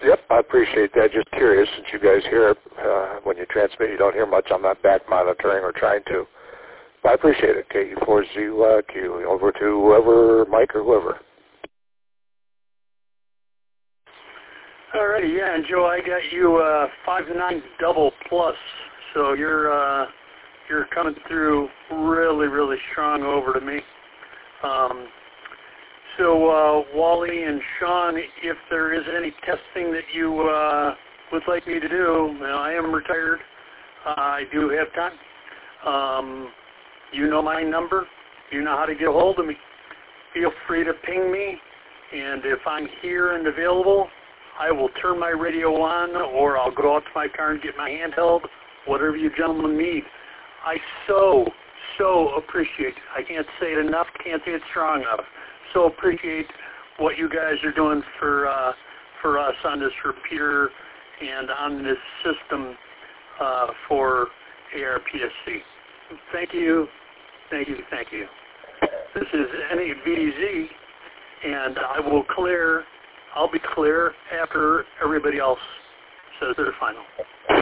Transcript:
Yep, I appreciate that. Just curious, since you guys hear it, when you transmit, you don't hear much. I'm not back monitoring or trying to. But I appreciate it. KU4ZQ, over to whoever, Mike or whoever. Alrighty, yeah, and Joe, I got you 5-9 double plus, so you're coming through really, really strong over to me. So Wally and Sean, if there is any testing that you would like me to do, I am retired. I do have time. You know my number. You know how to get a hold of me. Feel free to ping me, and if I'm here and available, I will turn my radio on, or I'll go out to my car and get my handheld, whatever you gentlemen need. I so appreciate, I can't say it enough, can't say it strong enough, so appreciate what you guys are doing for us on this repeater and on this system for ARPSC. Thank you. This is NAVZ, and I'll be clear after everybody else says their final.